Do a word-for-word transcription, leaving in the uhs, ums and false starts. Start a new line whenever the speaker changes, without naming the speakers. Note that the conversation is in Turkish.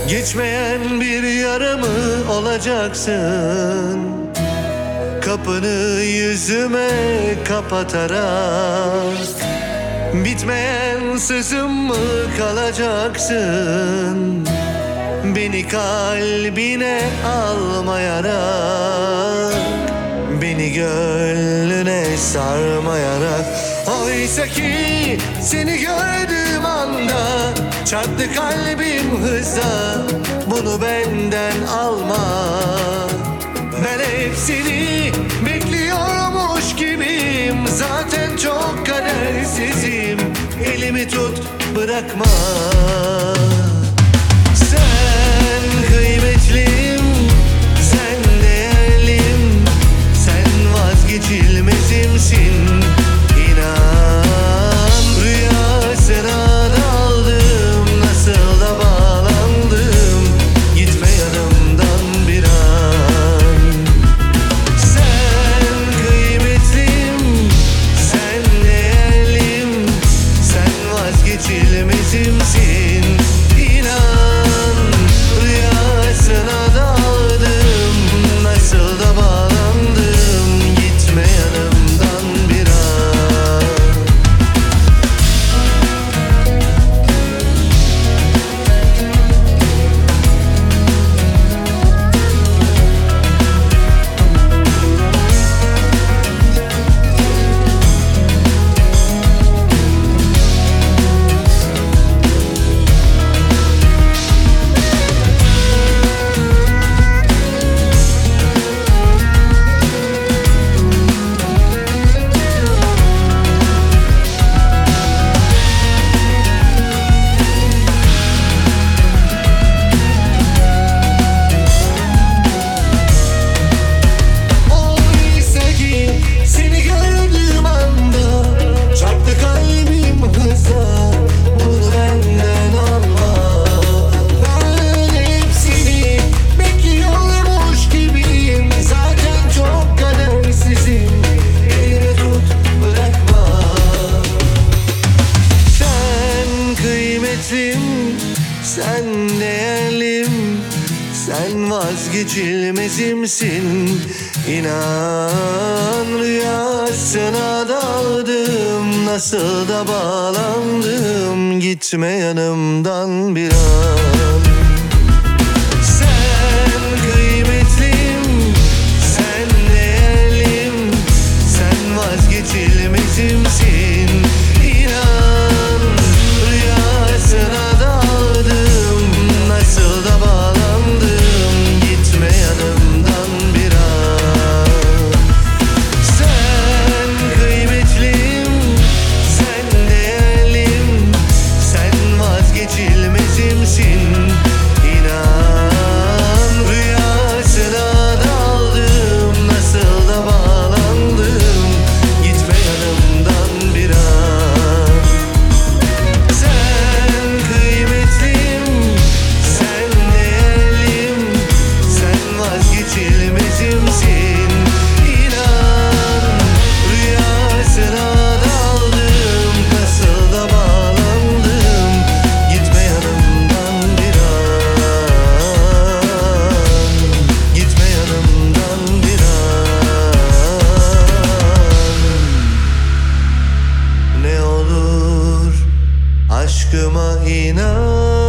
Geçmeyen bir yaramı olacaksın, kapını yüzüme kapatarak. Bitmeyen sözüm mü kalacaksın, beni kalbine almayarak, beni gönlüne sarmayarak. Oysa ki seni gördüğüm anda çarptı kalbim hızla, bunu benden alma. Ben hepsini bekliyormuş gibiyim, zaten çok kadersizim. Elimi tut, bırakma. Sen kıymetlim, sen değerlim, sen vazgeçilmezimsin. İnan rüyasına daldım, nasıl da bağlandım. Gitme yanımdan bir an. Sen kıymetlim, sen değerlim, sen vazgeçilmezimsin. İnan rüyasına daldım, nasıl da bağlandım. Gitme yanımdan bir an. Sen değerlim, sen vazgeçilmezimsin. İnan rüyasına daldım, nasıl da bağlandım. Gitme yanımdan bir an. Sen kıymetlim, sen değerlim, sen vazgeçilmezimsin. İnan rüyasına daldım, nasıl da bağlandım. Gitme yanımdan bir an. Sen kıymetlim, sen değerlim, sen vazgeçilmezimsin. İnan rüyasına daldım, nasıl da bağlandım. Gitme yanımdan bir an. Sen kıymetlim, sen değerlim, sen vazgeçilmezimsin. İnan rüyasına daldım, nasıl da bağlandım. Gitme yanımdan bir an. Gitme yanımdan bir an. Ne olur aşkıma inan.